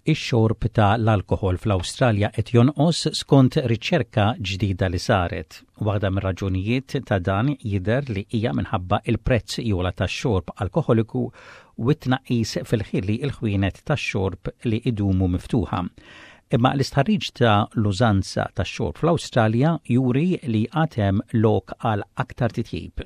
Ix-xorb ta' l-alkohol fl-Awstralja qed jonqos skont riċerka ġdida li saret. Waħda mir-raġunijiet ta' dan jidher li hija minħabba il-prezz jola tax-xorb alkoholiku u t-tnaqqis fil-ħili il-ħwienet tax-xorb li idumu miftuħa. Imma l-istħarriġ ta' l-użanza tax-xorb fl-Awstralja juri li għatem lok għal aktar titjib.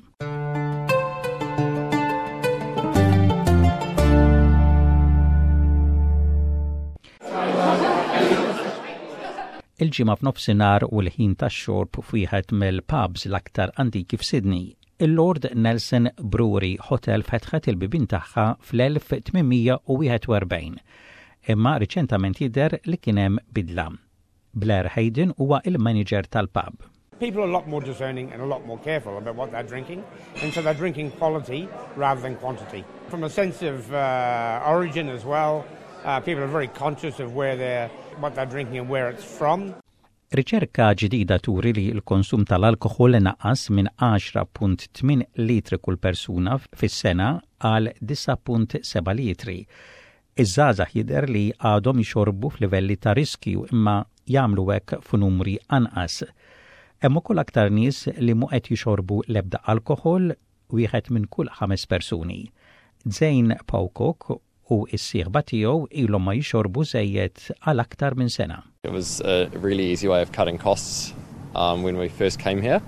Il-ġimgħa f'nofsinhar u l-ħin tax-xorb f'wieħed mill-pubs l-aktar antiki f'Sydney. Il-Lord Nelson Brewery Hotel fetħet il-bibien tagħha fl-1841. Imma riċentament jidher li kien hemm bidla. Blair Hayden huwa il-manager tal-pub. People are a lot more discerning and a lot more careful about what they're drinking, and so they're drinking quality rather than quantity. From a sense of origin as well, people are very conscious of what they're drinking and where it's from. Riċerka ġdida turi li l-konsum tal-alkohol naqqas minn 10.8 litri kull persuna fis-sena għal 9.7 litri. Iż-żgħażagħ jidher li għadhom jixorbu f'livelli ta' riskju imma jagħmlu hekk f'numri anqas. Hemm ukoll aktar nies li mhu qed jixorbu l-ebda alkohol wieħed minn kull 5 persuni. Zane Pocock u s-sieħba tiegħu ilhom ma jixorbu żejjed għal aktar minn sena. It was a really easy way of cutting costs when we first came here.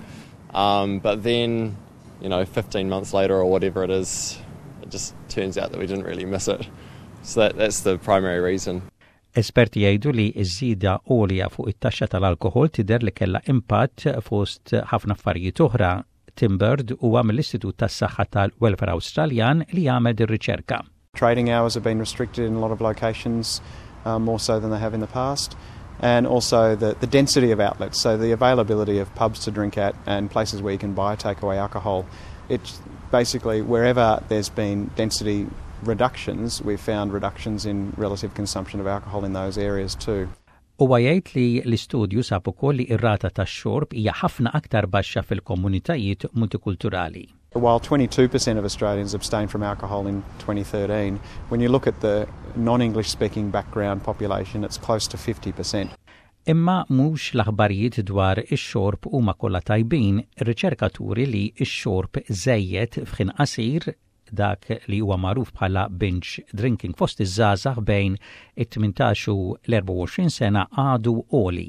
But then, 15 months later or whatever it is, it just turns out that we didn't really miss it. So that's the primary reason. Esperti jgħidu li ż-żieda għolja fuq it-taxxa tal-alkohol tidher li kellha impatt fost ħafna affarijiet oħra. Tim Bird huwa mill-Istitut tas-Saħħa tal-Welfare Awstraljan li jagħmel ir-riċerka. Trading hours have been restricted in a lot of locations, more so than they have in the past. And also the density of outlets, so the availability of pubs to drink at and places where you can buy takeaway alcohol. It's basically wherever there's been density reductions, we've found reductions in relative consumption of alcohol in those areas too. Huwa jgħid li l-istudju sab ukoll li r-rata tax-xorb hija ħafna aktar baxxa fil-komunitajiet multikulturali. While 22% of Australians abstained from alcohol in 2013, when you look at the non-English speaking background population, it's close to 50%. Imma mhux l-aħbarijiet dwar ix-xorb huma kollha tajbin, riċerkaturi li x-xorb żejjed f'ħin qasir dak li huwa magħruf bħala binge drinking fost iż-żgħażagħ bejn it-18 u l-24 sena għadu għoli.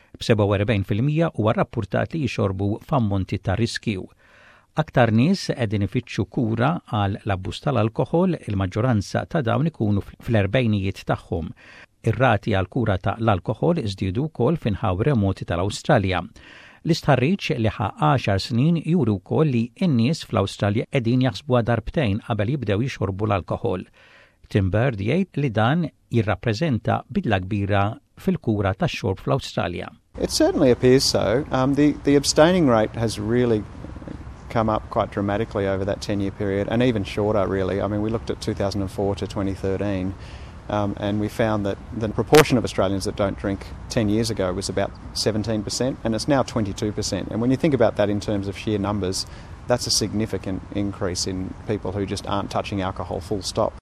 b'47% huwa rrappurtat li jixorbu f'ammonti ta' riskju. Aktar nies qegħdin ifittxu kura għal l-abbuż tal-alkohol, il-maġġoranza ta' dawn ikunu fl-erbgħinijiet tagħhom. Ir-rati għal kura ta' l-alkohol iżdiedu wkoll f'inħawi remoti tal-Awstralja. L-istħarriġ li ħa 10 snin juru wkoll li n-nies fl-Awstralja qegħdin jaħsbuha darbtejn qabel jibdew jixorbu l-alkohol. Tim Bird jgħid li dan jirrappreżenta bidla kbira fil-kura tax-xorb fl-Awstralja. It certainly appears so. The abstaining rate has really come up quite dramatically over that 10-year period, and even shorter really. I mean, we looked at 2004 to 2013, and we found that the proportion of Australians that don't drink 10 years ago was about 17%, and it's now 22%. And when you think about that in terms of sheer numbers, that's a significant increase in people who just aren't touching alcohol full stop.